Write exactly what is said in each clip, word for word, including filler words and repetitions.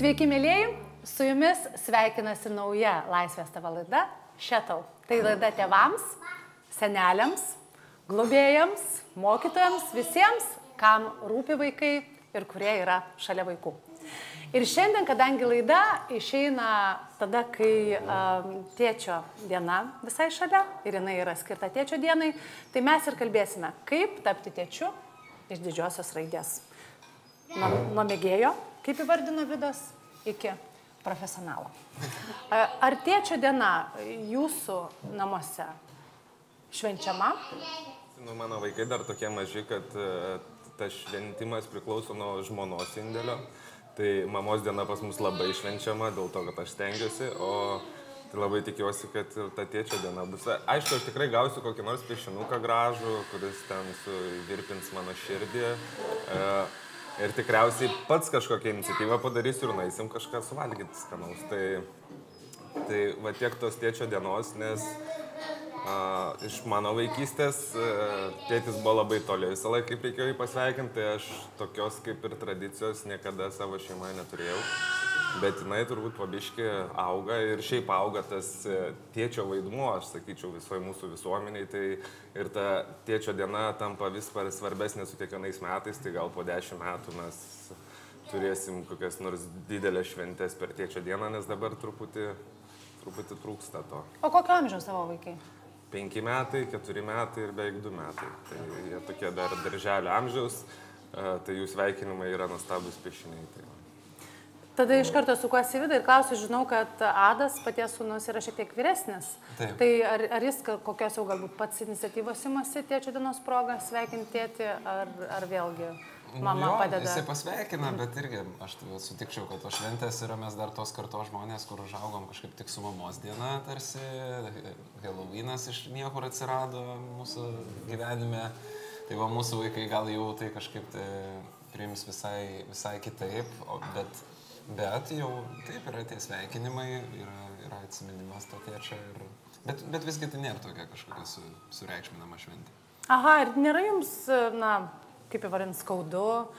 Sveiki, mėlyjeji, su jumis sveikinasi nauja Laisvės T V laida Šetau. Tai laida tėvams, seneliams, globėjams, mokytojams, visiems, kam rūpi vaikai ir kurie yra šalia vaikų. Ir šiandien, kadangi laida išeina tada, kai um, tėčio diena visai šalia ir jinai yra skirta tėčio dienai, tai mes ir kalbėsime, kaip tapti tėčiu iš didžiosios raidės. Nuo, nuo mėgėjo, kaip įvardino Vidas, iki profesionalo. Ar tėčio diena jūsų namuose švenčiama? Nu, mano vaikai dar tokie maži, kad uh, tas šventimas priklauso nuo žmonos indėlio. Tai mamos diena pas mus labai švenčiama, dėl to, kad aš stengiuosi, o tai labai tikiuosi, kad ir ta tėčio diena bus. Aišku, aš tikrai gausiu kokį nors piešinuką gražų, kuris ten suvirpins mano širdį. E, ir tikriausiai pats kažkokią iniciatyvą padarysiu ir nueisim kažką suvalgyti skanaus. Tai, tai va tiek tos tėčio dienos, nes a, iš mano vaikystės a, tėtis buvo labai toli visą laiką, kaip reikėjo jį pasveikinti, tai aš tokios kaip ir tradicijos niekada savo šeimoje neturėjau. Bet jinai turbūt pabiški auga ir šiaip auga tas tėčio vaidmuo, aš sakyčiau, visoje mūsų visuomeniai. Tai ir ta tėčio diena tampa vis svarbesnė su kiekvienais metais, tai gal po dešimt metų mes turėsim kokias nors didelės šventės per tėčio dieną, nes dabar truputį, truputį trūksta to. O kokio amžiaus savo vaikai? Penki metai, keturi metai ir beveik du metai. Tai jie tokie dar darželio amžiaus, tai jų sveikinimai yra nuostabus piešiniai. Tai. Tada iš karto sukuosi Vidą ir klausiu, žinau, kad Adas, paties sūnus, yra šiek tiek vyresnis. Taip. Tai ar, ar jis kokios jau galbūt pats iniciatyvos imasi tėčio dienos progą sveikinti tėtį, ar, ar vėlgi mama jo, padeda? Jisai pasveikina, bet irgi aš sutikčiau, kad tos šventės yra mes dar tos kartos žmonės, kur užaugom kažkaip tik su mamos diena, tarsi Halloweenas iš niekur atsirado mūsų gyvenime. Tai va mūsų vaikai gal jau tai kažkaip tai priims visai, visai kitaip, bet, bet jau taip yra tie sveikinimai, yra, yra atsiminimas to tėčio. Ir, bet, bet visgi tai nėra tokia kažkokia su, sureikšminama šventė. Aha, ir nėra jums, na, kaip įvardint, skaudu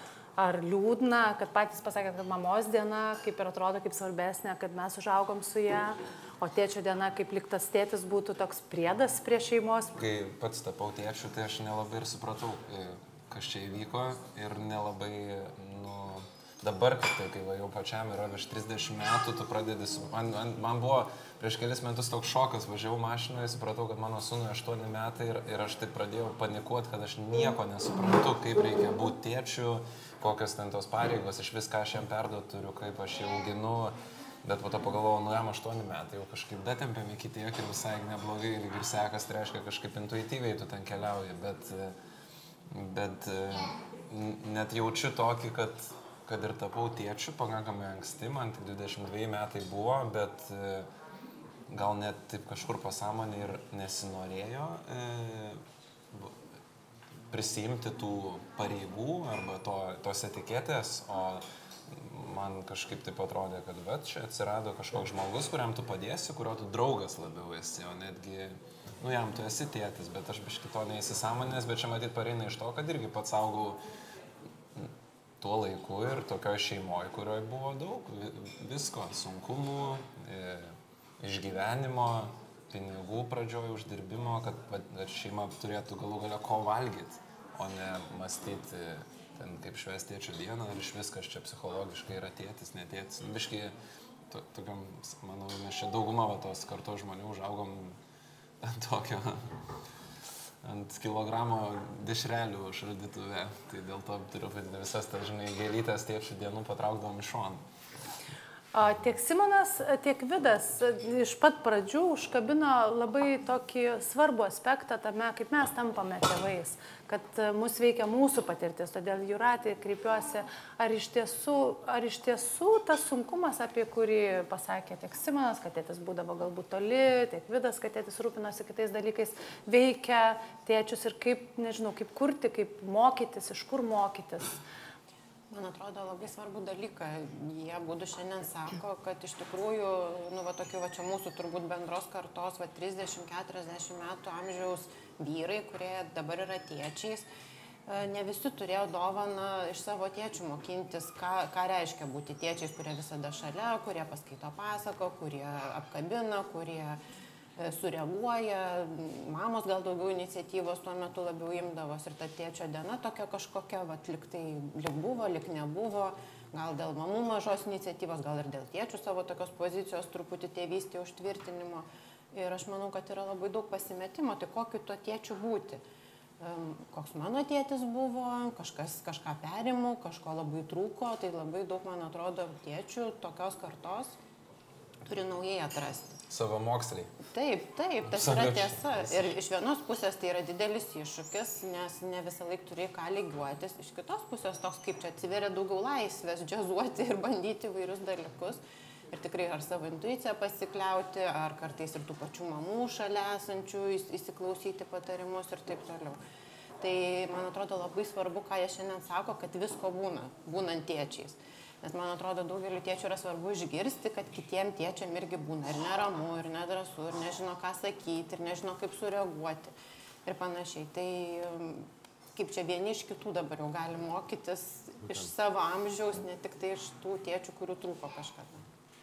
ar liūdna, kad patys pasakėt, kad mamos diena kaip ir atrodo kaip svarbesnė, kad mes užaugom su ją, o tėčio diena kaip liktas tėtis būtų toks priedas prie šeimos. Kai pats tapau tėčiu, tai aš nelabai ir supratau, kas čia įvyko ir nelabai, nu, dabar, kad tai, kai va, jau pačiam yra virš trisdešimt metų, tu pradedi, su, man, man, man buvo prieš kelis metus toks šokas, važiavau mašinoje, supratau, kad mano sūnui aštuoni metai ir, ir aš taip pradėjau panikuoti, kad aš nieko nesuprantu, kaip reikia būti tėčiu, kokios ten tos pareigos, iš viską aš jam perduoti turiu, kaip aš jį auginu, bet po to pagalvojau, nu jam aštuoni metai, jau kažkaip datempėm iki tiek ir visai neblogai ir sekas, tai reiškia kažkaip intuityviai tu ten keliauji, bet, bet net jaučiu tokį, kad kad ir tapau tėčiu pakankamai anksti, man tik dvidešimt dveji metai buvo, bet gal net taip kažkur pasąmonė ir nesinorėjo e, prisiimti tų pareigų arba to, tos etiketės, o man kažkaip taip atrodė, kad va, čia atsirado kažkoks žmogus, kuriam tu padėsi, kurio tu draugas labiau esi, o netgi, nu jam tu esi tėtis, bet aš biškį to neįsisąmonės, bet čia matyt pareina iš to, kad irgi pats augau tuo laiku ir tokioj šeimoje, kurioje buvo daug visko, sunkumų, e, išgyvenimo, pinigų pradžioj, uždirbimo, kad, kad šeima turėtų galų galia ko valgyti, o ne mąstyti ten kaip švęs tėčio dieną ir iš viskas čia psichologiškai yra tėtis, netėtis. Biškai, to, tokiam, manau, mes čia dauguma va, tos kartos žmonių užaugom ant tokio ant kilogramo dešrelių šaldytuve. Tai dėl to turiu visas, ta, žinai, gėlytės tėčių dienų patraukdavom iš šono. Tiek Simonas, tiek Vidas iš pat pradžių užkabino labai tokį svarbų aspektą tame, kaip mes tampame tėvais, kad mus veikia mūsų patirtis. Todėl Jūratė kreipiuosi, ar iš tiesų, ar iš tiesų tas sunkumas, apie kurį pasakė tiek Simonas, kad tėtis būdavo galbūt toli, tiek Vidas, kad tėtis rūpinosi kitais dalykais, veikia tėčius ir kaip, nežinau, kaip kurti, kaip mokytis, iš kur mokytis. Man atrodo labai svarbų dalyką. Jie būdu šiandien sako, kad iš tikrųjų, nu, va, tokiu, va, čia mūsų turbūt bendros kartos, va, trisdešimt keturiasdešimt metų amžiaus vyrai, kurie dabar yra tėčiais, ne visi turėjo dovaną iš savo tėčių mokintis, ką, ką reiškia būti tėčiais, kurie visada šalia, kurie paskaito pasako, kurie apkabina, kurie sureaguoja. Mamos gal daugiau iniciatyvos tuo metu labiau imdavos ir ta tėčio diena tokia kažkokia, vat, lik tai lik buvo, lik nebuvo, gal dėl mamų mažos iniciatyvos, gal ir dėl tėčių savo tokios pozicijos truputį tėvystė užtvirtinimo. Ir aš manau, kad yra labai daug pasimetimo, tai kokiu tuo tėčiu būti. Koks mano tėtis buvo, kažkas kažką perimu, kažko labai trūko, tai labai daug, man atrodo, tėčių tokios kartos turi naujai atrasti. Savo moksliai. Taip, taip, tas yra tiesa. Ir iš vienos pusės tai yra didelis iššūkis, nes ne visą laiką turi ką lygiuotis. Iš kitos pusės toks, kaip čia atsiveria daugiau laisvės, džiazuoti ir bandyti vairius dalykus. Ir tikrai ar savo intuiciją pasikliauti, ar kartais ir tų pačių mamų šalia esančių įsiklausyti patarimus ir taip toliau. Tai, man atrodo, labai svarbu, ką jie šiandien sako, kad visko būna, būnant tėčiais. Nes, man atrodo, daugeliu tėčių yra svarbu išgirsti, kad kitiem tėčiam irgi būna ir neramu, ir nedrąsu, ir nežino, ką sakyti, ir nežino, kaip sureaguoti ir panašiai. Tai kaip čia vieni iš kitų dabar jau gali mokytis iš savo amžiaus, ne tik tai iš tų tėčių, kurių trūko kažkada.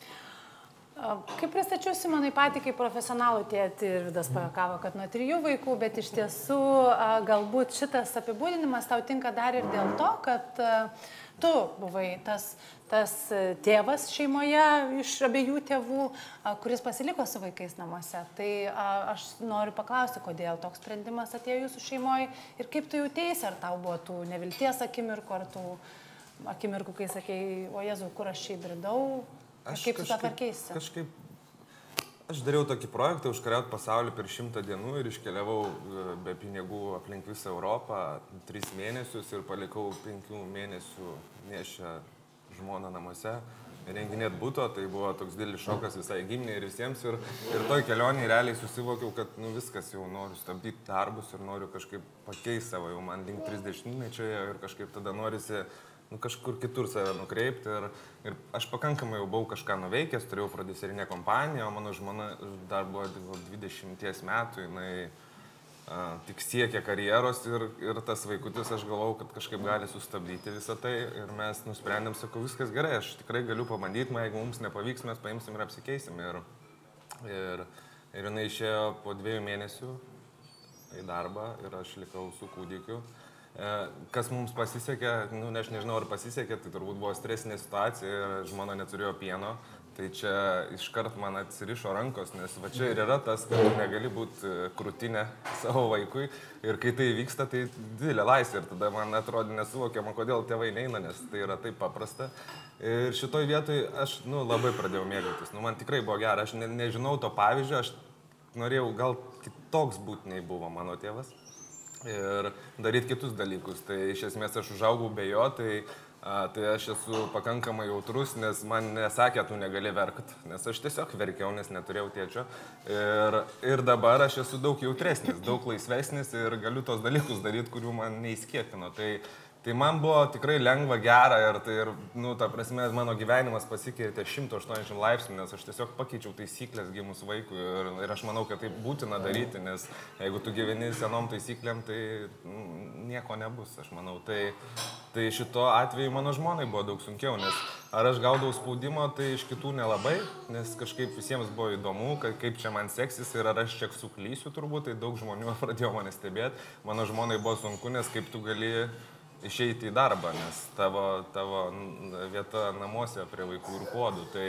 Kaip pristačiau Simonai patį kaip profesionalų tėtį ir Vidas pajuokavo, kad nuo trijų vaikų, bet iš tiesų galbūt šitas apibūdinimas tau tinka dar ir dėl to, kad tu buvai tas, tas tėvas šeimoje iš abiejų tėvų, kuris pasiliko su vaikais namuose. Tai aš noriu paklausti, kodėl toks sprendimas atėjo jūsų šeimoje ir kaip tu jautėsi, ar tau buvo tų nevilties akimirkų, ar tų akimirkų, kai sakei, o Jėzau, kur aš čia įbridau? Aš kaip tu tą tvarkeisi? Kažkaip, aš dariau tokį projektą užkariaut pasaulį per šimtą dienų ir iškeliavau be pinigų aplink visą Europą tris mėnesius ir palikau penkių mėnesių nešę žmoną namuose renginėt buto, tai buvo toks didelis šokas visai giminiai ir visiems ir, ir toj kelionėje realiai susivokiau, kad nu, viskas jau noriu stabdyti darbus ir noriu kažkaip pakeisti savo, jau man link trisdešimtmečio ir kažkaip tada norisi nu, kažkur kitur save nukreipti ir, ir aš pakankamai jau buvau kažką nuveikęs, turėjau prodiuserinę kompaniją, o mano žmona dar buvo dvidešimties metų, jinai a, tik siekė karjeros ir, ir tas vaikutis, aš galvojau, kad kažkaip gali sustabdyti visą tai ir mes nusprendėm, sakau, viskas gerai, aš tikrai galiu pabandyti, jeigu mums nepavyks, mes paimsim ir apsikeisim ir, ir, ir jinai išėjo po dviejų mėnesių į darbą ir aš likau su kūdikiu. Kas mums pasisekė, nu, aš nežinau, ar pasisekė, tai turbūt buvo stresinė situacija ir žmona neturėjo pieno, tai čia iškart man atsirišo rankos, nes va čia ir yra tas, kad tu negali būti krūtinė savo vaikui ir kai tai vyksta, tai didelė laisvė ir tada man atrodė nesuvokiama, kodėl tėvai neina, nes tai yra taip paprasta. Ir šitoj vietoj aš nu, labai pradėjau mėgautis, nu, man tikrai buvo gera, aš ne, nežinau to pavyzdžio, aš norėjau gal kitoks būti nei buvo mano tėvas. Ir daryti kitus dalykus. Tai iš esmės aš užaugau be jo, tai, a, tai aš esu pakankamai jautrus, nes man nesakė, tu negali verkt, nes aš tiesiog verkiau, nes neturėjau tėčio. Ir, ir dabar aš esu daug jautresnis, daug laisvesnis ir galiu tos dalykus daryti, kurių man neįskiepino. Tai, tai man buvo tikrai lengva, gera ir, tai, ir nu, ta prasme, mano gyvenimas pasikeitė šimtas aštuoniasdešimt laipsnių, nes aš tiesiog pakeičiau taisyklės gimus vaikui ir, ir aš manau, kad tai būtina daryti, nes jeigu tu gyveni senom taisyklėm, tai nieko nebus, aš manau. Tai, tai šito atveju mano žmonai buvo daug sunkiau, nes ar aš gaudavau spaudimo, tai iš kitų nelabai, nes kažkaip visiems buvo įdomu, kaip čia man seksis ir ar aš čia suklysiu turbūt, tai daug žmonių pradėjo mane stebėti. Mano žmonai buvo sunku, nes kaip tu gali išeiti į darbą, nes tavo, tavo vieta namuose prie vaikų ir kodų. Tai,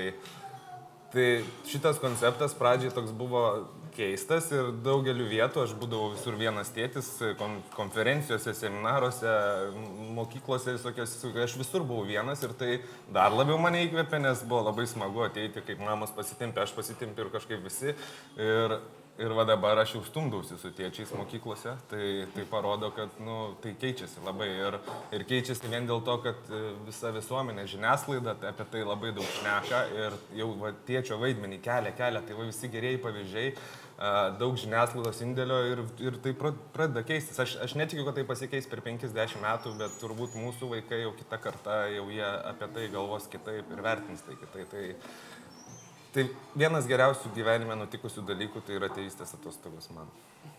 tai šitas konceptas pradžiai toks buvo keistas ir daugeliu vietų aš būdavau visur vienas tėtis, konferencijose, seminaruose, mokyklose visokiose, aš visur buvau vienas ir tai dar labiau mane įkvėpė, nes buvo labai smagu ateiti, kaip mamos pasitimpė, aš pasitimpė ir kažkaip visi. Ir, Ir va dabar aš jau stumdausi su tėčiais mokyklose, tai, tai parodo, kad nu, tai keičiasi labai ir, ir keičiasi vien dėl to, kad visa visuomenė, žiniasklaida apie tai labai daug šneka ir jau va, tėčio vaidmenį kelia, kelia, tai va visi gerieji pavyzdžiai, daug žiniasklaidos indėlio ir, ir tai pradeda keistis. Aš, aš netikiu, kad tai pasikeis per penkiasdešimt metų, bet turbūt mūsų vaikai jau kita karta, jau jie apie tai galvos kitaip ir vertins tai kitaip. Tai, Tai vienas geriausių gyvenime nutikusių dalykų tai yra tėvystės atostogos man.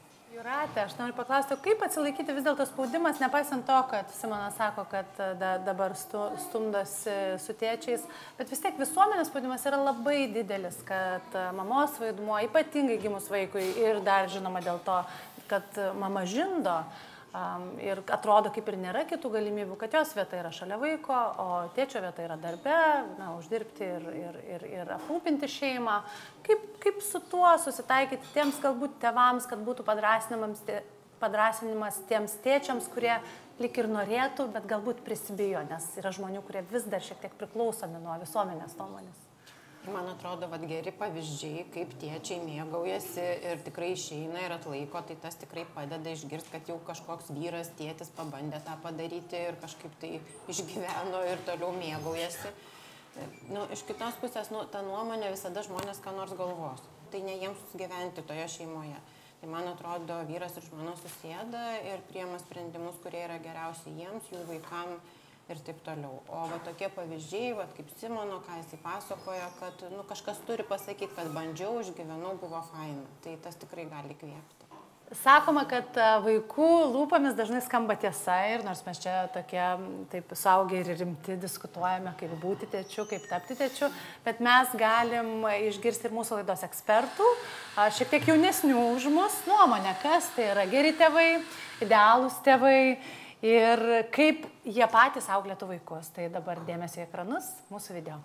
Jūratė, aš noriu paklausti, kaip atsilaikyti vis dėlto spaudimas, nepaisant to, kad Simonas sako, kad da, dabar stu, stumdosi su tėčiais, bet vis tiek visuomenės spaudimas yra labai didelis, kad mamos vaidmuo, ypatingai gimus vaikui ir dar žinoma dėl to, kad mama žindo um, ir atrodo kaip ir nėra kitų galimybių, kad jos vieta yra šalia vaiko, o tėčio vieta yra darbe, na, uždirbti ir, ir, ir, ir aprūpinti šeimą. Kaip, kaip su tuo susitaikyti tiems galbūt tėvams, kad būtų padrasinimas tiems tėčiams, kurie lik ir norėtų, bet galbūt prisibijo, nes yra žmonių, kurie vis dar šiek tiek priklausomi nuo visuomenės nuomonės. Man atrodo, kad geri pavyzdžiai, kaip tėčiai mėgaujasi ir tikrai išeina ir atlaiko, tai tas tikrai padeda išgirsti, kad jau kažkoks vyras, tėtis pabandė tą padaryti ir kažkaip tai išgyveno ir toliau mėgaujasi. Nu, iš kitos pusės, nu, ta nuomonė visada žmonės ką nors galvos. Tai ne jiems gyventi toje šeimoje. Tai man atrodo, vyras ir žmona susėda ir priima sprendimus, kurie yra geriausi jiems, jų vaikam ir taip toliau. O va tokie pavyzdžiai, va kaip Simono, ką jisai pasakojo, kad nu, kažkas turi pasakyti, kad bandžiau, išgyvenau, buvo faina. Tai tas tikrai gali įkvėpti. Sakoma, kad vaikų lūpomis dažnai skamba tiesa ir nors mes čia tokie taip suaugę ir rimti diskutuojame, kaip būti tėčiu, kaip tapti tėčiu, bet mes galim išgirsti ir mūsų laidos ekspertų, šiek tiek jaunesnių už mus nuomonę, kas tai yra geri tėvai, idealūs tėvai. Ir kaip jie patys auklėtų vaikus. Tai dabar dėmesio į ekranus, mūsų video.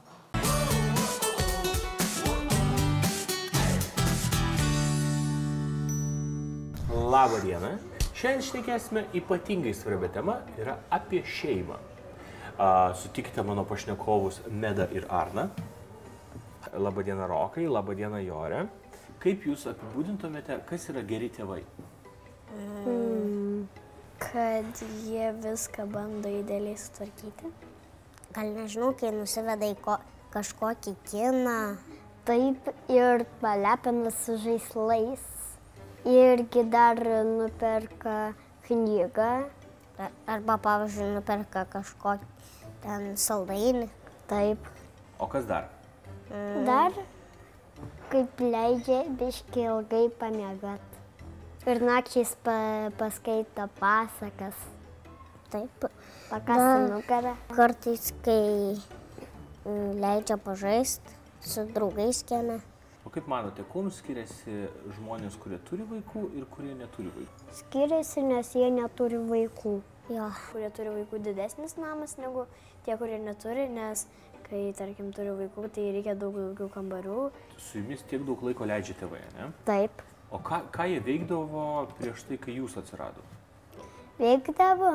Labą dieną. Šiandien šnekėsime ypatingai svarbią temą, yra apie šeimą. Sutikite mano pašnekovus Meda ir Arna. Labą dieną Rokai, labą dieną Jorė. Kaip jūs apibūdintumėte, kas yra geri tėvai? Mm. Kad jie viską bando idealiai sutvarkyti. Gal nežinau, kai nusiveda į ko, kažkokį kiną. Taip, ir palepina su žaislais. Irgi dar nuperka knygą. Arba, pavyzdžiui, nuperka kažkokį ten saldainį. Taip. O kas dar? Mm. Dar kaip leidžia biškį ilgai pamiegot. Ir nakčiais pa, paskaito pasakas. Taip. Pakasa nugarą. Kartais, kai leidžia pažaisti su draugais kieme. O kaip manote, kuo skiriasi žmonės, kurie turi vaikų ir kurie neturi vaikų? Skiriasi, nes jie neturi vaikų. Jo. Kurie turi vaikų didesnis namas negu tie, kurie neturi, nes kai, tarkim, turi vaikų, tai reikia daug daugiau kambarių. Su jumis tiek daug laiko leidžia tėvai, ne? Taip. O ką, ką jie veikdavo prieš tai, kai jūs atsirado? Veikdavo?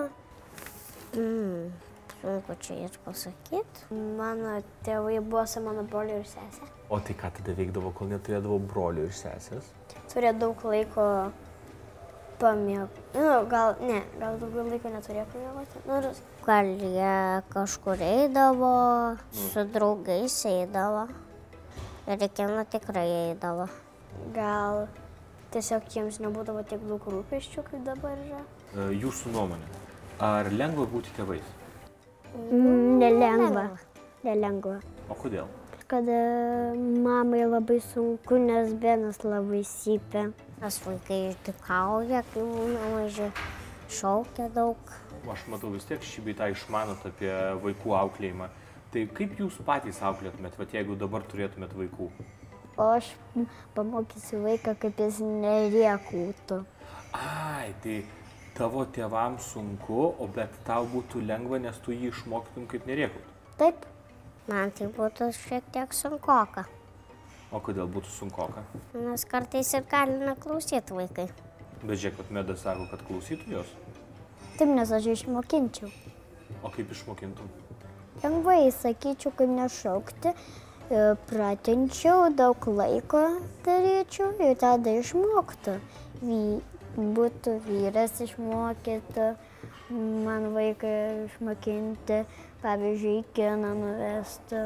Mm, sunku čia ir pasakyti. Mano tėvai buvo su mano broliu ir sesė. O tai ką tada veikdavo, kol neturėdavo brolių ir sesės? Turėjo daug laiko pamiegoti. Nu, gal, ne, gal daugiau laiko neturėjo pamiegoti. Nu, gal jie kažkur eidavo, mm. su draugais eidavo. Ir į kiną tikrai eidavo. Gal tiesiog jiems nebūdavo tiek daug rūpesčių, kaip dabar yra. Jūsų nuomonė, ar lengva būti tėvais? Mm, nelengva. Nelengva. O kodėl? Kad mamai labai sunku, nes Benas labai sypia. Nes vaikai išdykauja, kai būna maži, šaukia daug. Aš matau vis tiek šį bei tą išmanot apie vaikų auklėjimą. Tai kaip jūs patys auklėtumėt, vat jeigu dabar turėtumėt vaikų? O aš pamokysiu vaiką, kaip jis nerėkautų. Ai, tai tavo tėvams sunku, o bet tau būtų lengva, nes tu jį išmokytum, kaip nerėkautų. Taip. Man tai būtų šiek tiek sunkoka. O kodėl būtų sunkoka? Nes kartais ir gali neklausyti vaikai. Bet žiūrėk, kad Meda sako, kad klausytų jos. Taip, nes aš išmokinčiau. O kaip išmokintum? Lengvai sakyčiau, kaip nešaukti. Pratinčiau, daug laiko daryčiau ir tada išmoktų. Vy, būtų vyras išmokytų, man vaiką išmokinti, pavyzdžiui, į kiną nuvestų.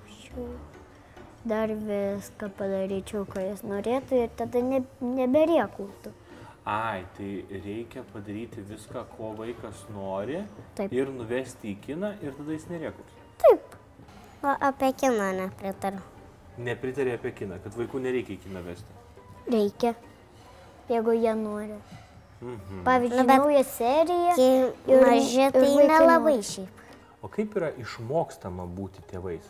Dar viską padaryčiau, ko jis norėtų ir tada ne, neberėkautų. Ai, tai reikia padaryti viską, ko vaikas nori. Taip. Ir nuvesti į kiną ir tada jis nerėkautų. Taip. O apie kiną nepritariu. Nepritarė apie kiną, kad vaikų nereikia į kiną vesti. Reikia, jeigu jie nori. Mhm. Pavyzdžiui, nu, nauja serija. Kai maži, tai nelabai šiaip. O kaip yra išmokstama būti tėvais?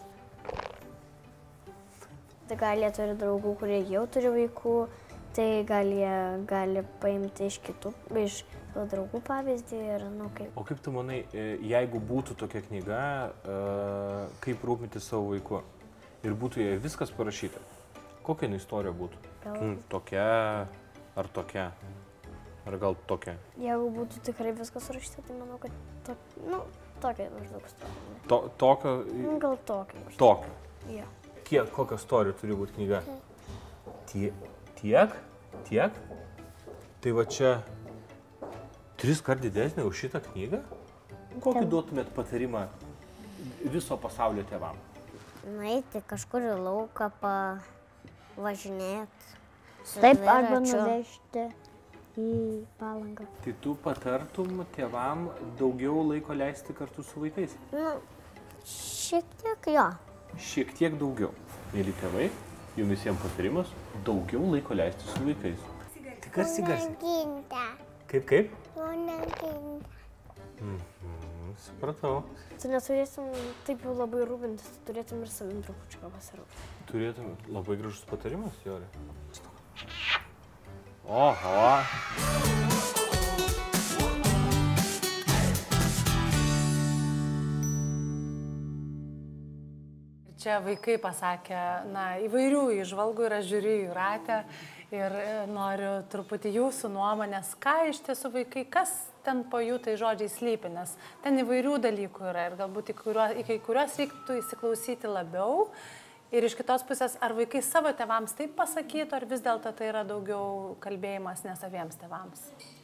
Tai gal jie turi draugų, kurie jau turi vaikų, tai gal jie gali paimti iš kitų, iš savo draugų pavyzdį ir, nu, kaip. O kaip tu manai, jeigu būtų tokia knyga, kaip rūpinti savo vaiku ir būtų joje viskas parašyta, kokia istorija būtų? Gal... Tokia ar tokia? Ar gal tokia? Jeigu būtų tikrai viskas surašyta, tai manau, kad to, nu, tokia maždaug istorija. To, tokio? Gal tokia maždaug. Tokia? Jo. Kiek, kokia istorija turi būti knyga? Tie, tiek? Tiek? Tai va čia tris kart didesnė už šitą knygą? Kokį duotumėt patarimą viso pasaulio tėvam? Nueiti kažkur į lauką, pavažinėti. Taip, arba nuvežti į Palangą. Tai tu patartum tėvam daugiau laiko leisti kartu su vaikais? Nu, šiek tiek jo. Šiek tiek daugiau. Mėly tėvai, jums visiems patarimas daugiau laiko leisti su vaikais. Tik garsiai garsiai. Kaip, kaip? Mhm, supratau. Tu neturėtum taip jau labai rūpintis, tu turėtum ir savim trupučiuką pasirūpinti. Turėtum labai gražus patarimas, Jorė. Oho. Čia vaikai pasakė, na, įvairių įžvalgų ir aš žiūriu į ratę ir noriu truputį jūsų nuomonės, ką iš tiesų vaikai, kas ten po jų tai žodžiai slypi, nes ten įvairių dalykų yra ir galbūt į, kuriuo, į kai kuriuos reiktų įsiklausyti labiau. Ir iš kitos pusės, ar vaikai savo tėvams taip pasakytų, ar vis dėlto tai yra daugiau kalbėjimas nesaviems tėvams?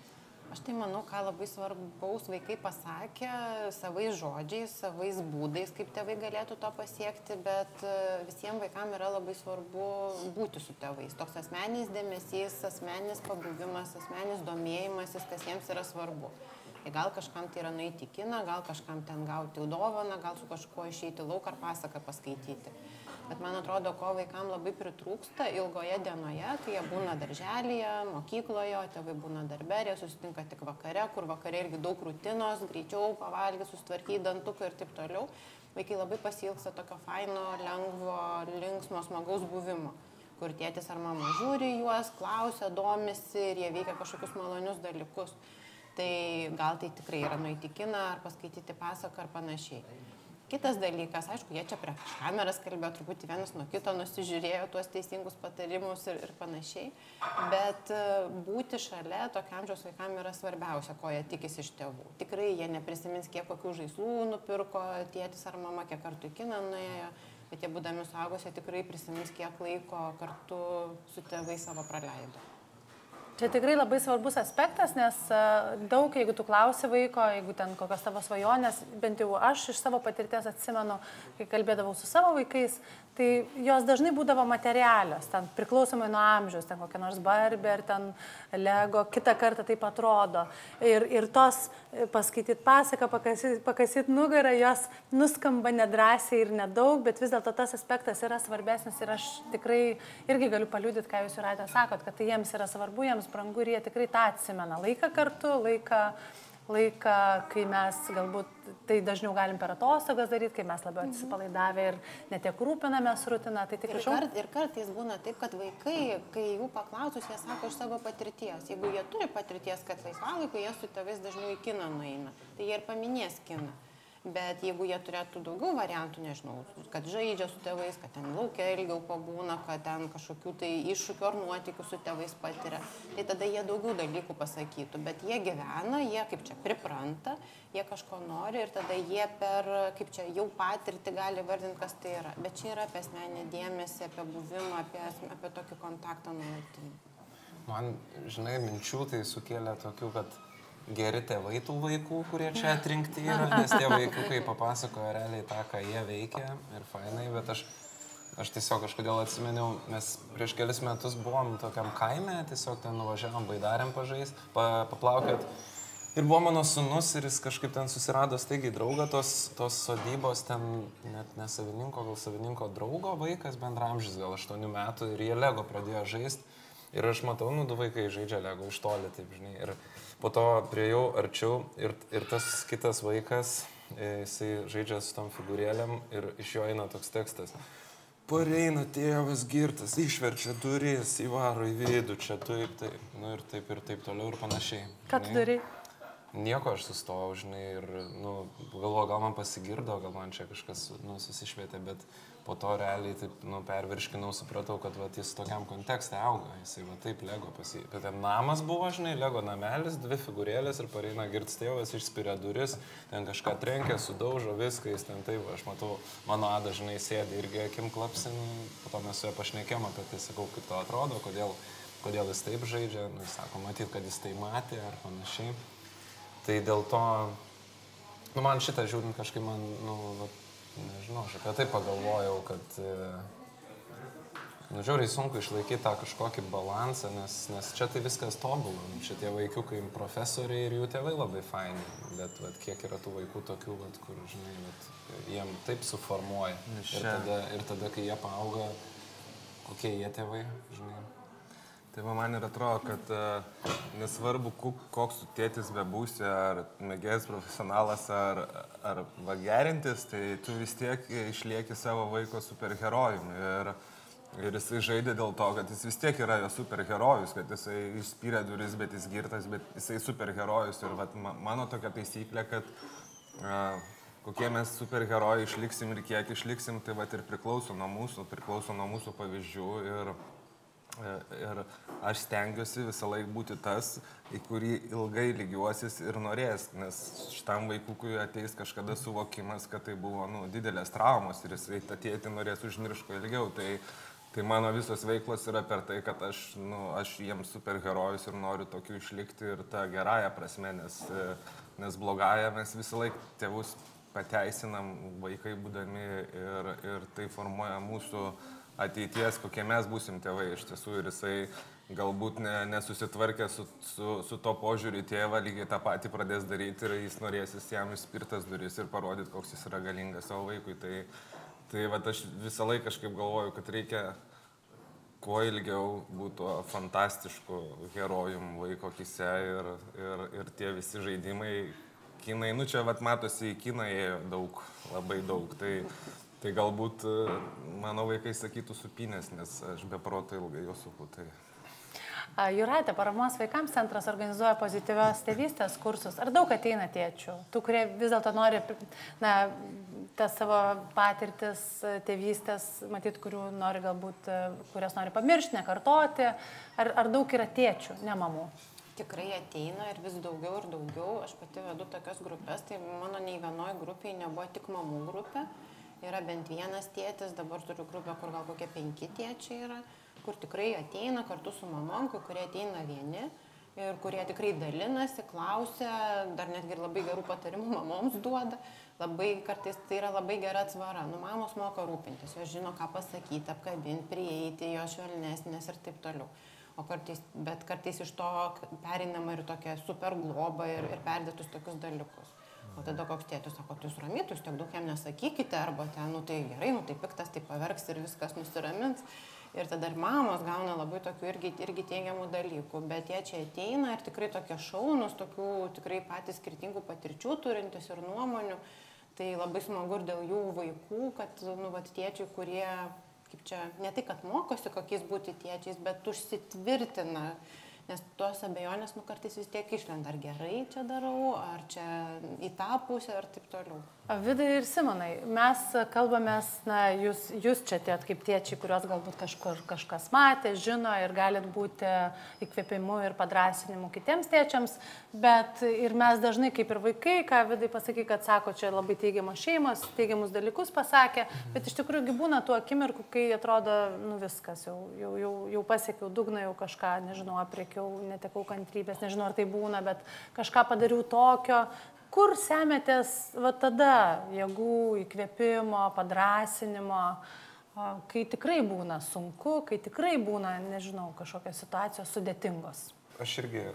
Aš tai manau, ką labai svarbaus vaikai pasakė savais žodžiais, savais būdais, kaip tėvai galėtų to pasiekti, bet visiems vaikams yra labai svarbu būti su tėvais. Toks asmeninis dėmesys, asmeninis pabuvimas, asmeninis domėjimasis, kas jiems yra svarbu. Gal kažkam tai yra nueiti į kiną, gal kažkam ten gauti dovaną, gal su kažkuo išeiti lauk ar pasaką paskaityti. Bet man atrodo, ko vaikams labai pritrūksta ilgoje dienoje, kai jie būna darželyje, mokykloje, o tėvai būna darbe, jie susitinka tik vakare, kur vakare irgi daug rutinos, greičiau pavalgyti, sustvarkyti dantuką ir taip toliau. Vaikai labai pasiilgsta tokio faino, lengvo, linksmo, smagaus buvimo, kur tėtis ar mama žiūri juos, klausia, domisi ir jie veikia kažkokius malonius dalykus. Tai gal tai tikrai yra nueiti į kiną ar paskaityti pasaką ar panašiai. Kitas dalykas, aišku, jie čia prie kameras kalbėjo, truputį vienas nuo kito nusižiūrėjo tuos teisingus patarimus ir, ir panašiai, bet būti šalia tokio amžiaus vaikams yra svarbiausia, ko jie tikisi iš tėvų. Tikrai jie neprisimins, kiek kokių žaislų nupirko tėtis ar mama, kiek kartų į kiną nuėjo, bet jie būdami suaugusie tikrai prisimins, kiek laiko kartu su tėvai savo praleido. Čia tikrai labai svarbus aspektas, nes daug, jeigu tu klausi vaiko, jeigu ten kokios tavo svajonės, bent jau aš iš savo patirties atsimenu, kai kalbėdavau su savo vaikais, tai jos dažnai būdavo materialios, ten priklausomai nuo amžiaus, ten kokia nors Barbie ar ten Lego, kitą kartą taip atrodo. Ir, ir tos paskaityti pasaką, pakasyti, pakasyti nugarą, jos nuskamba nedrąsiai ir nedaug, bet vis dėlto tas aspektas yra svarbesnis ir aš tikrai irgi galiu paliudyti, ką jūs Jūrate sakot, kad tai jiems yra svarbu, jiems brangu ir jie tikrai tą atsimena. Laiką kartu, laiką, laiką, kai mes galbūt tai dažniau galim per atostogas daryti, kai mes labiau atsipalaidavę ir netiek rūpinamės rutiną. Tai tikrai ir, kart, ir kartais būna taip, kad vaikai, kai jų paklausus, jie sako iš savo patirties. Jeigu jie turi patirties, kad laisvalaikiu, jie su tėvais dažniau į kiną nueina, tai jie ir paminės kiną. Bet jeigu jie turėtų daugiau variantų, nežinau, kad žaidžia su tėvais, kad ten laukia ilgiau pabūna, kad ten kažkokių tai iššūkių ar nuotykių su tėvais patiria, tai tada jie daugiau dalykų pasakytų. Bet jie gyvena, jie kaip čia pripranta, jie kažko nori ir tada jie per, kaip čia, jau patirtį gali vardinti, kas tai yra. Bet čia yra apie asmeninį dėmesį, apie buvimą, apie, apie tokį kontaktą nuolatinį. Man, žinai, minčių tai sukėlė tokių, kad geri tėvai tų vaikų, kurie čia atrinkti yra, nes tie vaikai papasakojo realiai tą, ką jie veikia ir fainai, bet aš, aš tiesiog kažkodėl atsimeniau, mes prieš kelis metus buvom tokiam kaime, tiesiog ten nuvažiavom baidarėm pažaist, pa, paplaukiot ir buvo mano sūnus ir jis kažkaip ten susirado staigiai draugą tos, tos sodybos, ten net ne savininko, gal savininko draugo vaikas, bendramžis, gal aštuonių metų ir jie Lego pradėjo žaist. Ir aš matau, nu, du vaikai žaidžia Lego iš toli, taip, žinai. Ir po to priejau arčiau ir, ir tas kitas vaikas, jisai žaidžia su tom figūrėlėm ir iš jo eina toks tekstas. Pareina tėvas girtas, išverčia duris, įvaro į vidų, čia taip, taip, nu ir taip ir taip toliau ir panašiai. Ką tu darai? Nieko, aš sustojau, žinai, ir, nu, galvoju, gal man pasigirdo, gal man čia kažkas, nu, susišvietė, bet po to realiai taip, nu, pervirškinau, supratau, kad, va, jis tokiam kontekste auga, jisai, va, taip, Lego pasi... Bet ten namas buvo, žinai, Lego namelis, dvi figūrėlės ir pareina girts tėvas, išspiria duris, ten kažką trenkia, sudaužo viską, jis ten taip, aš matau, mano Ada, žinai, sėdi irgi akim klapsin, po to mes su ja pašnekėm apie tai, sakau, kaip to atrodo, kodėl, kodėl jis taip žaidžia, nu, jis sako, matyt, kad jis tai matė ar panašiai. Tai dėl to, nu, man šitą žiūrint kažkaip man, nu, va, nežinau, aš apie tai pagalvojau, kad, nu, žiauriai sunku išlaikyti tą kažkokį balansą, nes, nes čia tai viskas tobulą. Čia tie vaikiukai profesoriai ir jų tėvai labai faini, bet, vat, kiek yra tų vaikų tokių, vat, kur, žinai, vat, jiem taip suformuoja. Ir tada, ir tada, kai jie paauga, kokie jie tėvai, žinai. Tai man ir atrodo, kad uh, nesvarbu, koks tu tėtis bebūsi, ar mėgėjas profesionalas, ar, ar vagerintis, tai tu vis tiek išlieki savo vaiko superherojumi. Ir, ir jisai žaidė dėl to, kad jis vis tiek yra jo superherojus, kad jisai išspyrė duris, bet jis girtas, bet jisai superherojus. Ir vat, mano tokia taisyklė, kad uh, kokie mes superherojai išliksim ir kiek išliksim, tai vat ir priklauso nuo mūsų, priklauso nuo mūsų pavyzdžių. Ir, Ir aš stengiuosi visą laiką būti tas, į kurį ilgai lygiuosis ir norės, nes šitam vaikukui ateis kažkada suvokimas, kad tai buvo, nu, didelės traumos ir jisai tą tėtį norės užmirško ilgiau. Tai, tai mano visos veiklos yra per tai, kad aš, nu, aš jiems superherojus ir noriu tokių išlikti ir tą gerąją prasme, nes, nes blogąją mes visą laiką tėvus pateisinam vaikai būdami ir, ir tai formuoja mūsų ateities, kokie mes būsim tėvai iš tiesų ir jisai galbūt ne, nesusitvarkė su, su, su to požiūrį tėvą, lygiai tą patį pradės daryti ir jis norėsis jam išspirtas duris ir parodyti, koks jis yra galingas savo vaikui. Tai, tai va, aš visą laiką kažkaip galvoju, kad reikia kuo ilgiau būtų fantastiškų herojum vaiko akise ir, ir, ir tie visi žaidimai, kinai, nu čia vat matosi į kiną ėjo daug, labai daug. Tai, Tai galbūt mano vaikai sakytų supinės, nes aš be proto ilgai jo supu. Tai... Jūratė, Paramos vaikams centras organizuoja pozityvios tėvystės kursus. Ar daug ateina tėčių? Tų, kurie vis dėlto nori, na, tas savo patirtis tėvystės, matyt, kurių nori galbūt, kurias nori pamiršti, nekartoti. Ar, ar daug yra tėčių, ne mamų? Tikrai ateina ir vis daugiau ir daugiau. Aš pati vedu tokias grupės, tai mano nei vienoj grupėje nebuvo tik mamų grupė. Yra bent vienas tėtis, dabar turiu grupę, kur gal kokie penki tėčiai yra, kur tikrai ateina kartu su mamom, kai kurie ateina vieni ir kurie tikrai dalinasi, klausia, dar netgi ir labai gerų patarimų mamoms duoda. Labai kartais tai yra labai gera atsvara. Nu, mamos moka rūpintis, jos žino, ką pasakyti, apkabinti, prieiti, jos švelnesnės ir taip toliau. O kartais, bet kartais iš to pereinama ir tokia super globa ir, ir perdėtus tokius dalykus. O tada koks tėtis sako, tu jūs ramytus, tiek daug jam nesakykite, arba ten, nu tai gerai, nu tai piktas, tai paverks ir viskas nusiramins. Ir tada ir mamos gauna labai tokių irgi, irgi teigiamų dalykų, bet jie čia ateina ir tikrai tokie šaunus, tokių tikrai patys skirtingų patirčių turintis ir nuomonių. Tai labai smagu ir dėl jų vaikų, kad, nu, vat tėčiai, kurie, kaip čia, ne tai, kad mokosi kokiais būti tėčiais, bet užsitvirtina. Nes tos abejonės, nu, kartais vis tiek išlenda, ar gerai čia darau, ar čia į tą pusę, ar taip toliau. Vidai ir Simonai, mes kalbamės, na, jūs, jūs čia atėjot kaip tėčiai, kuriuos galbūt kažkur kažkas matė, žino ir galit būti įkvėpimu ir padrasinimu kitiems tėčiams, bet ir mes dažnai kaip ir vaikai, ką Vidai pasakė, kad sako, čia labai teigiamos šeimos, teigiamus dalykus pasakė, bet iš tikrųjų būna tų akimirkų, kai atrodo, nu viskas, jau, jau, jau, jau pasiekiau dugną, jau kažką, nežinau, apriekiau, netekau kantrybės, nežinau, ar tai būna, bet kažką padariau tokio. Kur semėtės va tada jėgų, įkvėpimo, padrasinimo, kai tikrai būna sunku, kai tikrai būna, nežinau, kažkokios situacijos sudėtingos? Aš irgi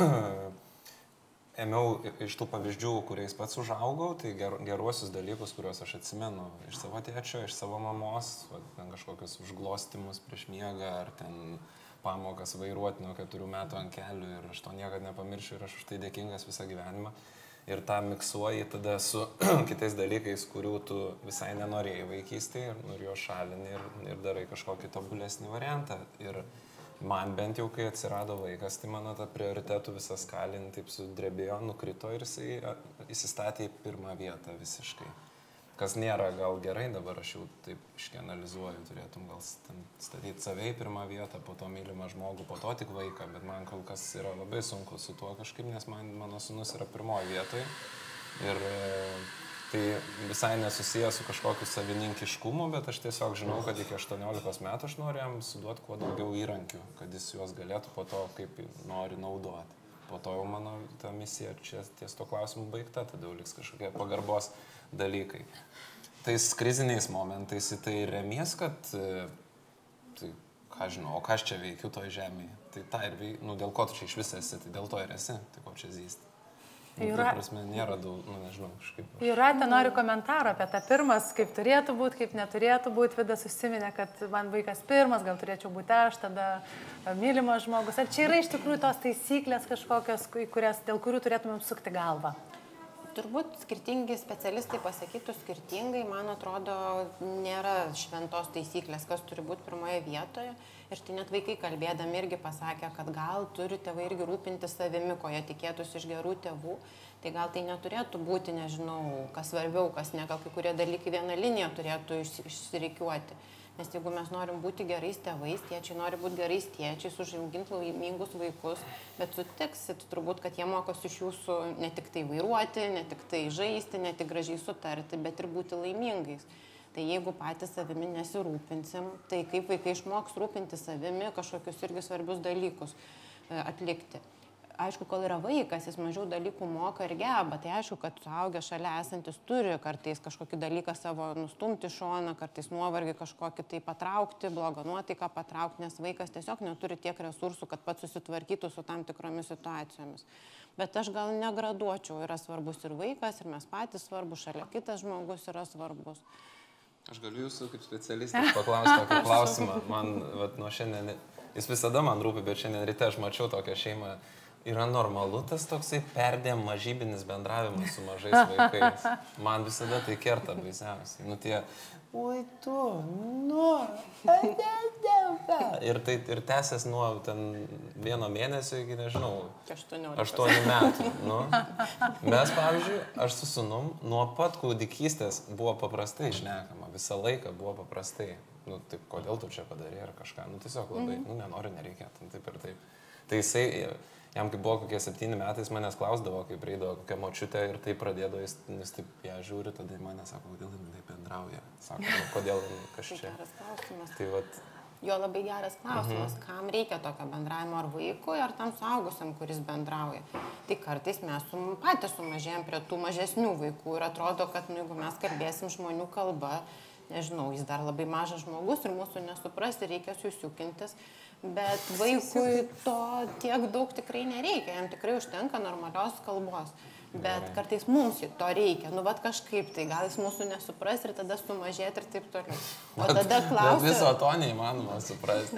ėmiau iš tų pavyzdžių, kuriais pats užaugau, tai ger, geruosius dalykus, kuriuos aš atsimenu iš savo tėčio, iš savo mamos, va, ten kažkokius užglostimus prieš miegą, ar ten pamokas vairuoti nuo keturių metų ant kelių ir aš to niekada nepamiršiu ir aš už tai dėkingas visą gyvenimą. Ir tą miksuoji tada su kitais dalykais, kurių tu visai nenorėjai vaikystėje ir juos šalini ir, ir darai kažkokį tobulesnį variantą. Ir man bent jau, kai atsirado vaikas, tai mano ta prioritetų visą skalin taip sudrebėjo, nukrito ir jisai įsistatė į pirmą vietą visiškai. Kas nėra gal gerai, dabar aš jau taip iškianalizuoju, turėtum gal statyti save į pirmą vietą, po to mylimą žmogų, po to tik vaiką, bet man kol kas yra labai sunku su tuo kažkaip, nes man, mano sūnus yra pirmoje vietoje ir tai visai nesusijęs su kažkokiu savininkiškumu, bet aš tiesiog žinau, kad iki aštuoniolikos metų aš noriu jam suduoti kuo daugiau įrankių, kad jis juos galėtų po to kaip nori naudoti. Po to jau mano ta misija čia ties to klausimu baigta, tada jau liks kažkokie pagarbos dalykai. Tais kriziniais momentais į tai remies, kad, tai, ką žinau, o ką aš čia veikiu toj žemėje, tai tą ir veikiu, nu dėl ko tu čia iš viso esi, tai dėl to ir esi, tai ko čia zysti. Nu, Jūra, tai prasme, nėra daug, nu nežinau, kažkaip. Jūratė nori komentarą apie tą pirmas, kaip turėtų būti, kaip neturėtų būti. Vidas užsiminė, kad man vaikas pirmas, gal turėčiau būti aš, tada mylimas žmogus. Ar čia yra iš tikrųjų tos taisyklės kažkokios, kurias, dėl kurių turėtumėm sukti galvą? Turbūt skirtingi specialistai pasakytų skirtingai, man atrodo, nėra šventos taisyklės, kas turi būti pirmoje vietoje. Ir tai net vaikai kalbėdami irgi pasakė, kad gal turi tėvai irgi rūpinti savimi, ko jie tikėtųsi iš gerų tėvų. Tai gal tai neturėtų būti, nežinau, kas svarbiau, kas ne, gal kai kurie dalykai vieną liniją turėtų išsirikiuoti. Nes jeigu mes norim būti gerais tėvais, tėčiai nori būti gerais tėčiais, užauginti laimingus vaikus, bet sutiksit turbūt, kad jie mokosi iš jūsų ne tik tai vairuoti, ne tik tai žaisti, ne tik gražiai sutarti, bet ir būti laimingais. Tai jeigu patys savimi nesirūpinsim, tai kaip vaikai išmoks rūpinti savimi, kažkokius irgi svarbius dalykus atlikti. Aišku, kol yra vaikas, jis mažiau dalykų moka ir geba, tai aišku, kad suaugę šalia esantis turi kartais kažkokį dalyką savo nustumti šoną, kartais nuovargį kažkokį tai patraukti, blogą nuotaiką patraukti, nes vaikas tiesiog neturi tiek resursų, kad pats susitvarkytų su tam tikromis situacijomis. Bet aš gal negraduočiau, yra svarbus ir vaikas, ir mes patys svarbus, šalia kitas žmogus yra svarbus. Aš galiu jūsų kaip specialistas paklausti tokį klausimą. Man, vat, nuo šiandien, jis visada man rūpi, bet šiandien ryte aš mačiau tokią šeimą. Yra normalu tas toksai perdėm mažybinis bendravimas su mažais vaikais. Man visada tai kerta baisiausiai. Nu tie, oi tu, nu, ir tai ir tęsės nuo ten vieno mėnesio iki, nežinau, aštuonių metų. Nu. Mes, pavyzdžiui, aš su sūnum nuo pat kūdikystės buvo paprastai šnekama, visą laiką buvo paprastai. Nu, tai kodėl tu čia padarė ar kažką, nu tiesiog labai, nu nenoriu, nereikia, taip ir taip. Tai jisai, jam kai buvo kokie septyni metai, jis manęs klausdavo, kai prieidavo kokią močiutę ir tai pradėdavo, jis, jis taip ją žiūri, tada mane sako, kodėl jis taip bendrauja, sako, nu, kodėl kas čia. Tai geras klausimas. Tai vat... Jo labai geras klausimas, mhm. Kam reikia tokio bendravimo, ar vaikui, ar tam suaugusiam, kuris bendrauja. Tai kartais mes patys sumažėjom prie tų mažesnių vaikų ir atrodo, kad nu, jeigu mes kalbėsim žmonių kalba, nežinau, jis dar labai mažas žmogus ir mūsų nesupras ir reikia susiukintis, bet vaikui to tiek daug tikrai nereikia, jam tikrai užtenka normalios kalbos. Bet kartais mums to reikia, nu vat kažkaip tai, gal jis mūsų nesupras ir tada sumažėti ir taip toliau. O tada klausia... Bet viso to neįmanoma suprasti.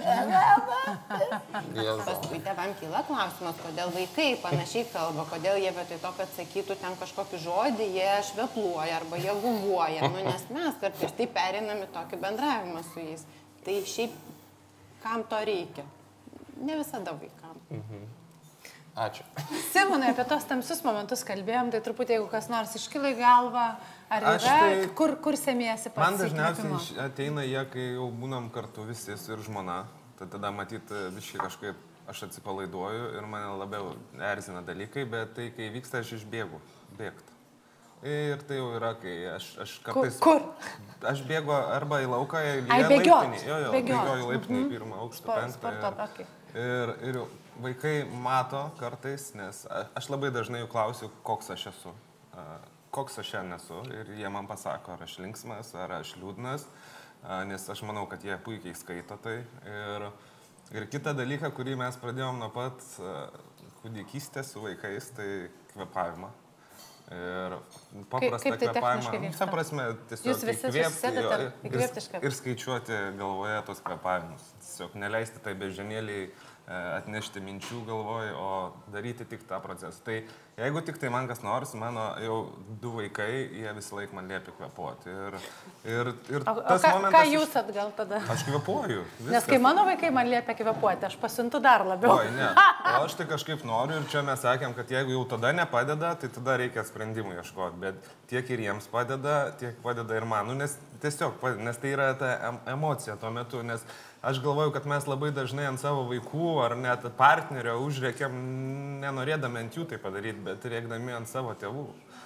Paskui tėvam kyla klausimas, kodėl vaikai panašiai kalba, kodėl jie vietoj to, kad sakytų ten kažkokį žodį, jie švepluoja arba jie guguoja, nu nes mes kartais tai pereinam į tokį bendravimą su jais. Tai šiaip, kam to reikia? Ne visada vaikam. Mhm. Ačiū. Simonai, apie tos tamsius momentus kalbėjom, tai truputį, jeigu kas nors iškyla į galvą, ar yra, tai, kur, kur semiesi pats? Man dažniausiai ateina jie, kai jau būnam kartu visi ir žmona, tai tada matyti viškai kažkaip aš atsipalaiduoju ir mane labiau erzina dalykai, bet tai, kai vyksta, aš išbėgu, bėgti. Ir tai jau yra, kai aš, aš kartais... Kur? Aš bėgu arba į lauką, į laiptinį. Jo, jo, bėgioju į laiptinį, į pirmą aukštą, penktą. Ir, ir vaikai mato kartais, nes aš labai dažnai jų klausiu, koks aš esu, koks aš šiandien esu. Ir jie man pasako, ar aš linksmas, ar aš liūdnas, nes aš manau, kad jie puikiai skaito tai. Ir, ir kitą dalyką, kurį mes pradėjom nuo pat kūdikystės su vaikais, tai kvėpavimą. Ir paprastą Kaip tai techniškai kvėpavimą. vyksta? Ta prasme, tiesiog Jūs visi įkvėpti, susėdate, jo, ir, įkvėpti iškvėpti. ir skaičiuoti galvoje tos kvėpavimus. Tiesiog neleisti tai beždžionėliai atnešti minčių galvoj, o daryti tik tą procesą. Tai jeigu tik tai man kas nors, mano jau du vaikai, jie visą laiką man liepia kvėpuoti. Ir, ir, ir O, o tas ką, momentas... ką jūs atgal tada? Aš kvėpuoju. Nes kai mano vaikai man liepia kvėpuoti, aš pasiuntu dar labiau. Oi, ne. O aš tai kažkaip noriu ir čia mes sakėm, kad jeigu jau tada nepadeda, tai tada reikia sprendimų ieškoti. Bet tiek ir jiems padeda, tiek padeda ir man. Nu, nes tiesiog padeda, nes tai yra ta em emocija tuo metu. Nes aš galvoju, kad mes labai dažnai ant savo vaikų ar net partnerio užrėkiam, nenorėdami ant jų tai padaryti, bet rėkdami ant savo tėvų.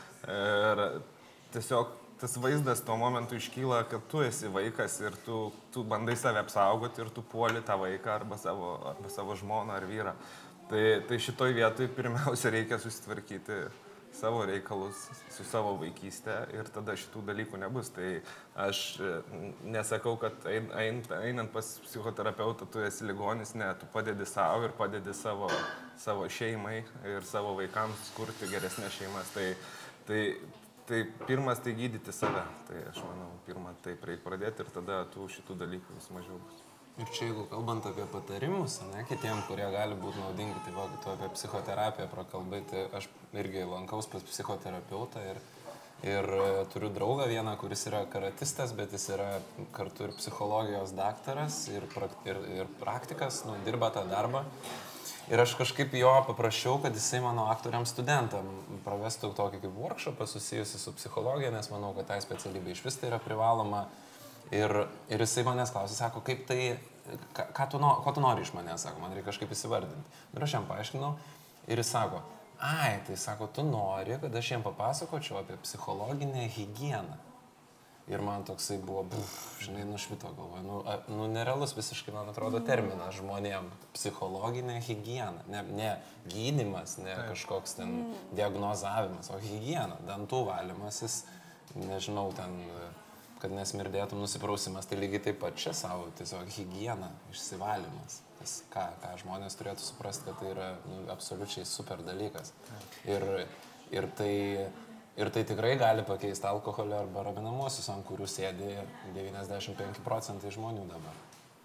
Ir tiesiog tas vaizdas tuo momentu iškyla, kad tu esi vaikas ir tu, tu bandai save apsaugoti ir tu puoli tą vaiką arba savo, arba savo žmoną ar vyrą. Tai, tai šitoj vietoj pirmiausia reikia susitvarkyti savo reikalus su savo vaikystė ir tada šitų dalykų nebus. Tai aš nesakau, kad einant, einant pas psichoterapeutą tu esi ligonis, ne, tu padedi savo ir padedi savo, savo šeimai ir savo vaikams kurti geresnės šeimas. Tai, tai, tai pirmas tai gydyti save. Tai aš manau, pirmą taip reikia pradėti ir tada tų šitų dalykų vis mažiau bus. Ir čia jeigu kalbant apie patarimus, ne, kitiem, kurie gali būti naudingi, tai va, tu apie psichoterapiją prakalbai, tai aš irgi lankaus pas psichoterapeutą ir, ir turiu draugą vieną, kuris yra karatistas, bet jis yra kartu ir psichologijos daktaras ir, ir, ir praktikas, nu, dirba tą darbą. Ir aš kažkaip jo paprašiau, kad jisai mano aktoriams studentam pravestų tokį kaip workshopą susijusi su psichologija, nes manau, kad tai specialybė iš vis tai yra privaloma. Ir, ir jisai manęs klausė, sako, kaip tai, ką, ką tu, ko tu nori iš manęs, sako, man reikia kažkaip įsivardinti. Ir aš jam paaiškinau ir jis sako, ai, tai sako, tu nori, kad aš jam papasakočiau apie psichologinę higieną. Ir man toksai buvo, buf, žinai, nušvito galvoje, nu, a, nu nerealus visiškai, man atrodo, terminas žmonėm. Psichologinė higiena, ne, ne gydymas, ne kažkoks ten diagnozavimas, o higiena, dantų valymasis, nežinau, ten... kad nesmirdėtum, nusiprausimas, tai lygiai taip pat čia savo, tiesiog higiena, išsivalymas. Tas, ką, ką žmonės turėtų suprasti, kad tai yra nu, absoliučiai super dalykas. Ir, ir, tai, ir tai tikrai gali pakeisti alkoholio arba raminamuosius, ant kurių sėdi devyniasdešimt penki procentai žmonių dabar.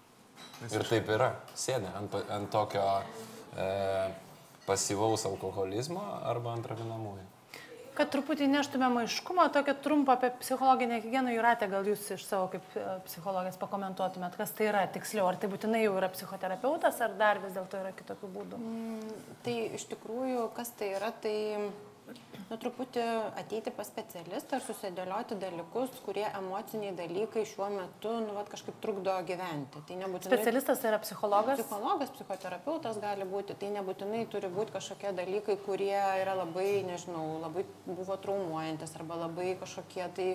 Ir taip yra, sėdi ant, ant tokio e, pasyvaus alkoholizmo arba ant raminamųjų. Kad truputį neštumėm aiškumo, tokia trumpa apie psichologinę higieną, Jūratė, gal jūs iš savo kaip psichologės pakomentuotumėt, kas tai yra tiksliau, ar tai būtinai jau yra psichoterapeutas, ar dar vis dėlto yra kitokių būdų? Mm, tai iš tikrųjų, kas tai yra, tai nu, truputį ateiti pas specialistą ir susidėlioti dalykus, kurie emociniai dalykai šiuo metu nu, vat, kažkaip trukdo gyventi. Tai nebūtinai... Specialistas tai yra psichologas? Psichologas, psichoterapeutas gali būti. Tai nebūtinai turi būti kažkokie dalykai, kurie yra labai, nežinau, labai buvo traumuojantis arba labai kažkokie tai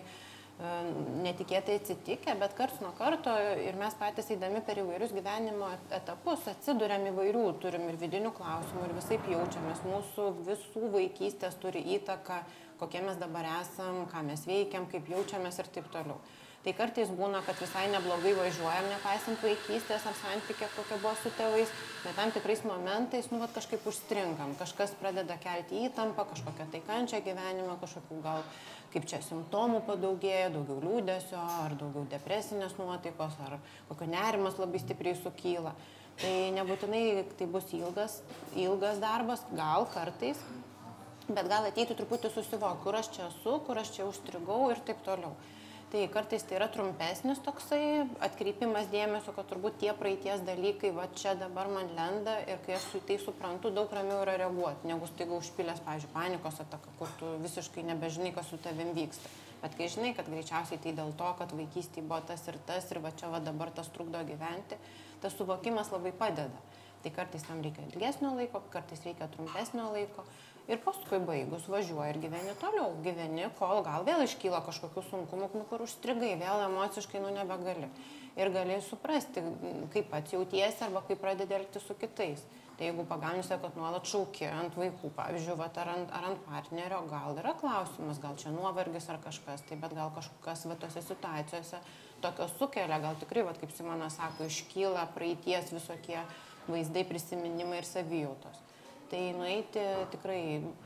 netikėtai atsitikę, bet karts nuo karto ir mes patys eidami per įvairius gyvenimo etapus atsiduriam įvairių, turim ir vidinių klausimų ir visaip jaučiamės. Mūsų visų vaikystės turi įtaką, kokie mes dabar esam, ką mes veikiam, kaip jaučiamės ir taip toliau. Tai kartais būna, kad visai neblogai važiuojam, nepaisant vaikystės ar santykė, kokia buvo su tėvais, bet tam tikrais momentais, nu, vat, kažkaip užstringam. Kažkas pradeda kelti įtampą, kažkokią tai kančią gyvenimą, kažkokių gal, kaip čia, simptomų padaugėja, daugiau liūdesio, ar daugiau depresinės nuotaikos, ar kokio nerimas labai stipriai sukyla. Tai nebūtinai tai bus ilgas, ilgas darbas, gal kartais, bet gal ateiti truputį susivokti, kur aš čia esu, kur aš čia užstrigau ir taip toliau. Tai kartais tai yra trumpesnis toksai atkreipimas dėmesio, kad turbūt tie praeities dalykai va čia dabar man lenda ir kai aš tai suprantu, daug ramiau yra reaguoti, negu staiga užpilęs, pavyzdžiui, panikos ataka, kur tu visiškai nebežinai, kas su tavim vyksta. Bet kai žinai, kad greičiausiai tai dėl to, kad vaikystėje buvo tas ir tas ir va čia va dabar tas trukdo gyventi, tas suvokimas labai padeda. Tai kartais tam reikia ilgesnio laiko, kartais reikia trumpesnio laiko. Ir paskui baigus važiuoji ir gyveni toliau. Gyveni, kol gal vėl iškyla kažkokių sunkumų, nu, kur užstrigai, vėl emociškai nu nebegali. Ir gali suprasti, kaip pats jautiesi arba kaip pradedi elgtis su kitais. Tai jeigu pagauni save, kad nuolat šauki ant vaikų, pavyzdžiui, vat, ar, ant, ar ant partnerio, gal yra klausimas, gal čia nuovargis ar kažkas, tai bet gal kažkas va, tose situacijose tokio sukelia, gal tikrai, vat, kaip Simona sako, iškyla praeities visokie vaizdai, prisiminimai ir savijautos. Tai nueiti tikrai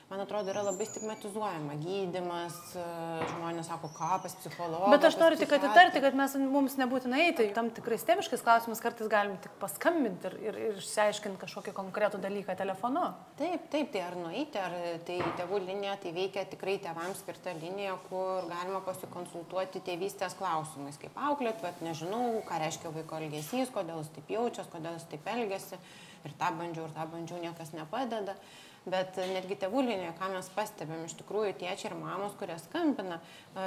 man atrodo, yra labai stigmatizuojama. Gydymas, žmonės sako, ką pas psichologą. Bet aš noriu tik atitarti, kad mes, mums nebūtina eiti. Tam tikrais temiškais klausimus kartais galim tik paskambinti ir, ir, ir išsiaiškinti kažkokį konkretų dalyką telefonu. Taip, taip, tai ar nueiti, ar tai tėvų linija, tai veikia tikrai tėvams skirta linija, kur galima pasikonsultuoti tėvystės klausimais, kaip auklėti, bet nežinau, ką reiškia vaiko elgesys, kodėl jis taip jaučiasi, kodėl jis taip elgesi. Ir tą bandžiau, ir tą bandžiau, niekas nepadeda. Bet netgi tėvų linija, ką mes pastebėm, iš tikrųjų tėčiai ir mamos, kurie skambina,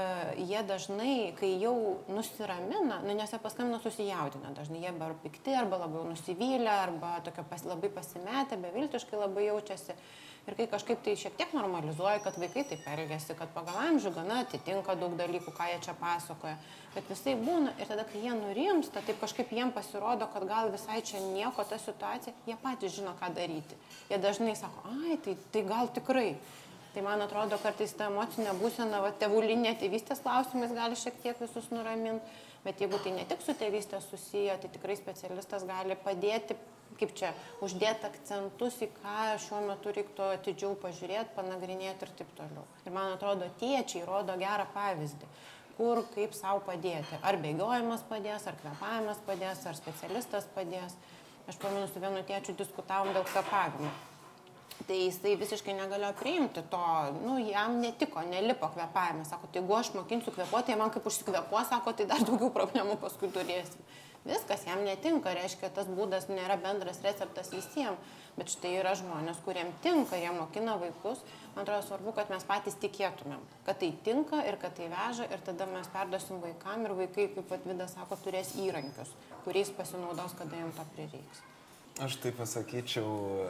jie dažnai, kai jau nusiramina, nu, nes jie paskambina susijaudina, dažnai jie arba pikti, arba labiau nusivylę, arba tokio pas, labai pasimetę, beviltiškai labai jaučiasi. Ir kai kažkaip tai šiek tiek normalizuoja, kad vaikai taip elgiasi, kad pagal amžių gana atitinka daug dalykų, ką jie čia pasakoja. Bet visai būna ir tada, kai jie nurimsta, taip kažkaip jiem pasirodo, kad gal visai čia nieko ta situacija, jie patys žino, ką daryti. Jie dažnai sako, ai, tai, tai gal tikrai. Tai man atrodo, kartais ta emocinė būsena, va, tėvų linija tėvystės klausimais gali šiek tiek visus nuraminti. Bet jeigu tai ne tik su tėvystė susiję, tai tikrai specialistas gali padėti, kaip čia, uždėti akcentus, į ką šiuo metu reiktų atidžiau pažiūrėti, panagrinėti ir taip toliau. Ir man atrodo, tėčiai rodo gerą pavyzdį, kur kaip savo padėti. Ar bėgiojimas padės, ar kvepavimas padės, ar specialistas padės. Aš pamenu, su vienu tėčiu diskutavom dėl kvepavimo. Tai jisai visiškai negalėjo priimti to, nu, jam netiko, nelipo kvepavimas. Sako, tai jeigu aš mokinsiu kvepuoti, man kaip užsikvepuo, sako, tai dar daugiau problemų paskui turėsim. Viskas jam netinka, reiškia, tas būdas nėra bendras receptas visiems, bet štai yra žmonės, kuriem tinka, jie mokina vaikus. Man atrodo svarbu, kad mes patys tikėtumėm, kad tai tinka ir kad tai veža ir tada mes perduosim vaikam ir vaikai, kaip Vidas sako, turės įrankius, kuriais pasinaudos, kada jam to prireiks. Aš tai pasakyčiau,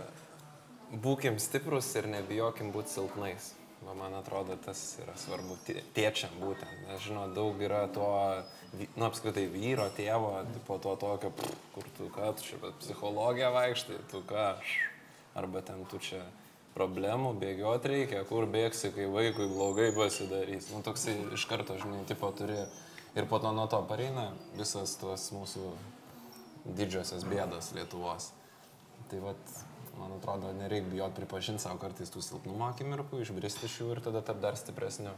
būkim stiprus ir nebijokim būti silpnais. Va, man atrodo, tas yra svarbu tėčiam būtent. Aš žinau, daug yra to, nu, apskritai vyro, tėvo, po to tokio, kur tu ką, tu čia psichologija vaikštai, tu ką, arba ten tu čia problemų bėgiot reikia, kur bėgsi, kai vaikui blogai pasidarys. Nu, toksai iš karto, žinai, tipo turi ir po to nuo to pareina visas tos mūsų didžiosios bėdos Lietuvos. Tai vat, man atrodo, nereikia bijot pripažinti savo kartais tų silpnumo akimirkų, išbristi iš jų ir tada tap dar stipresniu.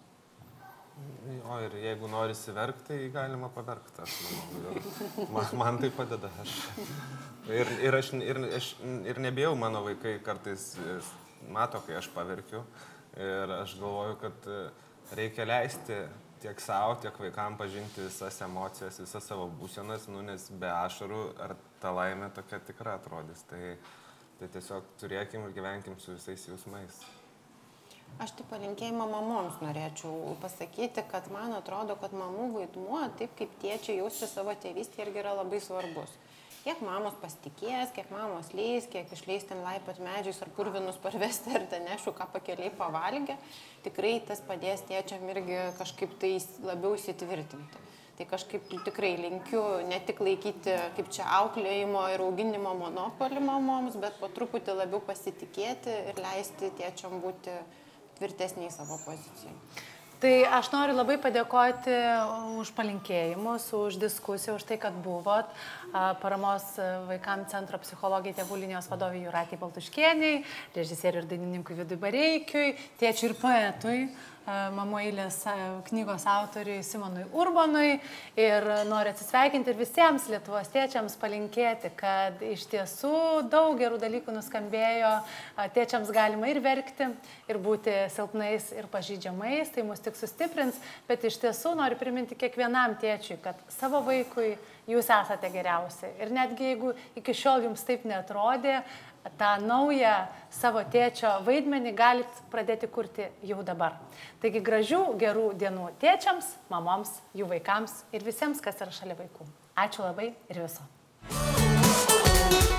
O ir jeigu norisi verkti, tai galima paverkti, aš manau. Man, man tai padeda. Aš. Ir, ir, aš, ir, aš, ir nebijau, mano vaikai kartais mato, kai aš paverkiu. Ir aš galvoju, kad reikia leisti tiek savo, tiek vaikam pažinti visas emocijas, visas savo būsenas, nu, nes be ašarų ar ta laimė tokia tikra atrodys. Tai, tai tiesiog turėkim ir gyvenkim su visais jausmais. Aš tai palinkėjimą mamoms norėčiau pasakyti, kad man atrodo, kad mamų vaidmuo, taip kaip tėčiai jausti savo tėvystę, irgi yra labai svarbus. Kiek mamos pasitikės, kiek mamos leis, kiek išleis ten laipiot medžiais ar purvinus parvesti, ar ten nešu, ką pakeliai pavalgė, tikrai tas padės tėčiam irgi kažkaip tai labiau įsitvirtinti. Tai kažkaip tikrai linkiu ne tik laikyti kaip čia auklėjimo ir auginimo monopolį mamoms, bet po truputį labiau pasitikėti ir leisti tėčiam būti tvirtesniai savo pozicijai. Tai aš noriu labai padėkoti už palinkėjimus, už diskusiją, už tai, kad buvot. Paramos vaikams centro psichologijai tėvų linijos vadovai Jūratei Baltuškieniai, režisieriui ir dainininkui Vidui Bareikiui, tėčiui ir poetui, Mamų eilės knygos autoriui Simonui Urbonui. Ir noriu atsisveikinti ir visiems Lietuvos tėčiams palinkėti, kad iš tiesų daug gerų dalykų nuskambėjo. Tėčiams galima ir verkti, ir būti silpnais ir pažydžiamais, tai mus tik sustiprins. Bet iš tiesų noriu priminti kiekvienam tėčiui, kad savo vaikui jūs esate geriausi. Ir netgi jeigu iki šiol jums taip neatrodė, tą naują savo tėčio vaidmenį galit pradėti kurti jau dabar. Taigi gražių, gerų dienų tėčiams, mamoms, jų vaikams ir visiems, kas yra šalia vaikų. Ačiū labai ir viso.